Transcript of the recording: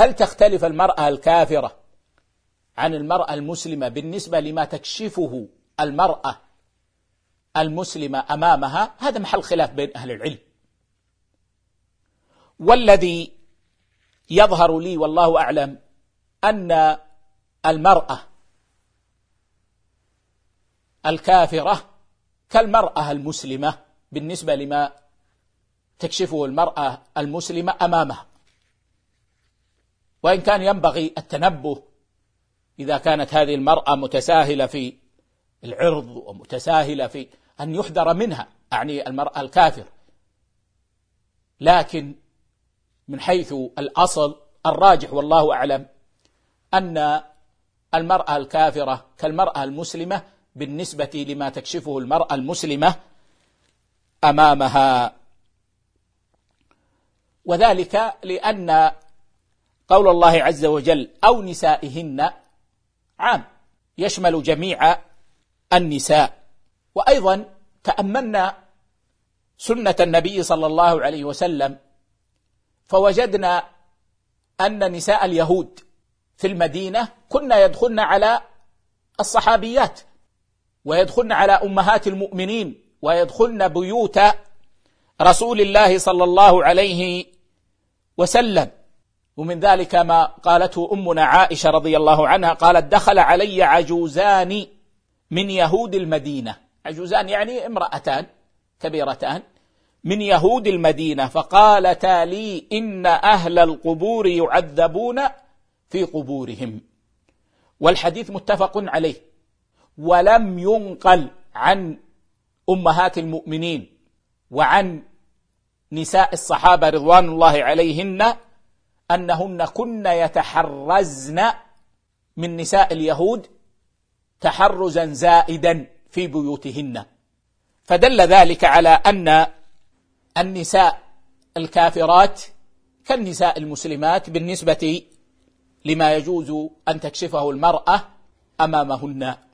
هل تختلف المرأة الكافرة عن المرأة المسلمة بالنسبة لما تكشفه المرأة المسلمة أمامها؟ هذا محل خلاف بين أهل العلم. والذي يظهر لي والله أعلم أن المرأة الكافرة كالمرأة المسلمة بالنسبة لما تكشفه المرأة المسلمة أمامها، وإن كان ينبغي التنبه إذا كانت هذه المرأة متساهلة في العرض ومتساهلة في أن يحذر منها، أعني المرأة الكافر. لكن من حيث الأصل الراجح والله أعلم أن المرأة الكافرة كالمرأة المسلمة بالنسبة لما تكشفه المرأة المسلمة أمامها، وذلك لأن قول الله عز وجل أو نسائهن عام يشمل جميع النساء. وأيضا تأملنا سنة النبي صلى الله عليه وسلم فوجدنا أن نساء اليهود في المدينة كنا يدخلن على الصحابيات ويدخلن على أمهات المؤمنين ويدخلن بيوت رسول الله صلى الله عليه وسلم. ومن ذلك ما قالته أمنا عائشة رضي الله عنها قالت دخل علي عجوزان من يهود المدينة، عجوزان يعني امرأتان كبيرتان من يهود المدينة، فقالتا لي إن أهل القبور يعذبون في قبورهم. والحديث متفق عليه، ولم ينقل عن أمهات المؤمنين وعن نساء الصحابة رضوان الله عليهن أنهن كن يتحرزن من نساء اليهود تحرزا زائدا في بيوتهن، فدل ذلك على أن النساء الكافرات كالنساء المسلمات بالنسبة لما يجوز أن تكشفه المرأة أمامهن.